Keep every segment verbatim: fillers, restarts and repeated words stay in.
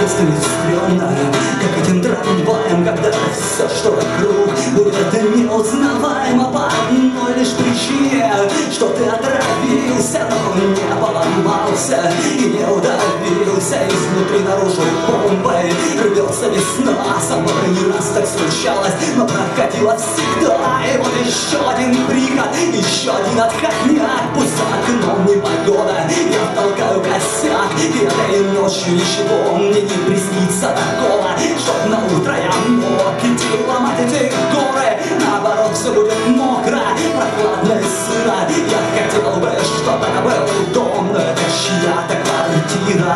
станет стрёмно, как этим трамваем, когда все, что вокруг, будет неузнаваемо по одной лишь причине, что ты отравился, но не поломался и не удавился изнутри наружу бомбой. Рвется весна, со мной не раз так случалось, но проходила всегда. И вот еще один приход, еще один отходняк, пусть за окном непогода, я толкаю косяк, и этой ночью ничего мне не приснится такого, чтоб на утро я мог идти ломать эти горы. Наоборот, все будет мокро, прохладно и сыро. Я хотел бы, чтобы это был дом, но это чья-то квартира.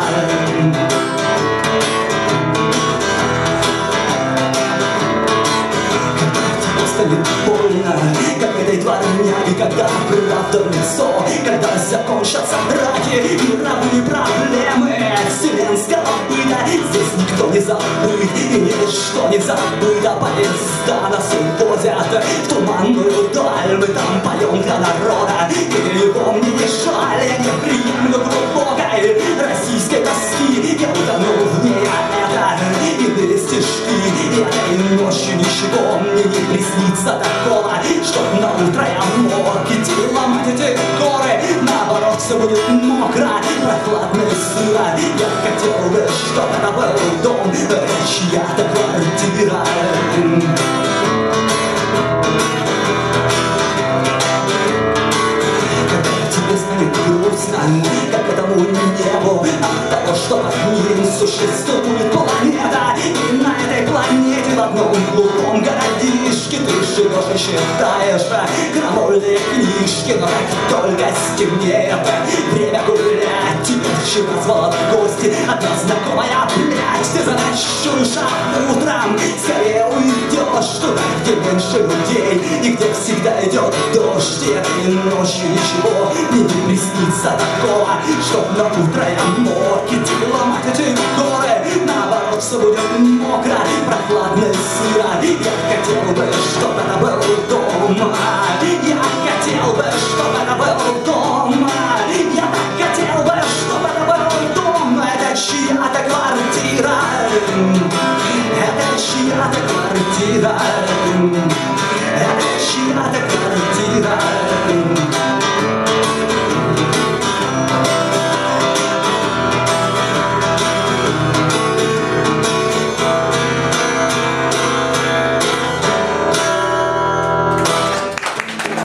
Станет больно, как этой дворняге, когда правда в лицо, когда закончатся драки и равные проблемы вселенского быта. Здесь никто не забыт и ничто не забыто. Поезда нас увозят в туманную даль, мы там поем для народа, и его мне не жаль. Я не приемлю глубокой российской тоски, я утонул в ней, а это иные стишки. И этой ночью ничего мне не приснится такого, чтоб на утро я мог идти ломать эти горы. Наоборот, все будет мокро, прохладно и сыро. Я хотел бы, чтоб это был дом, это чья-то квартира. Когда тебе станет грустно, как этому небу, от того, что под ним существует планета, и на этой планете в одном глухом городишке ты живешь и считаешь крамольные книжки. Но как только стемнеет, время гулять, тебе вчера звала в гости одна знакомая блядь. Ты заночуешь, а утром скорее уйдешь туда, где меньше людей и где всегда идет дождь. И этой ночью ничего мне не приснится такого, чтоб на утро я мог идти ломать эти горы. Наоборот, все будет мокро, прохладно и сыро. Я хотел бы, чтоб это был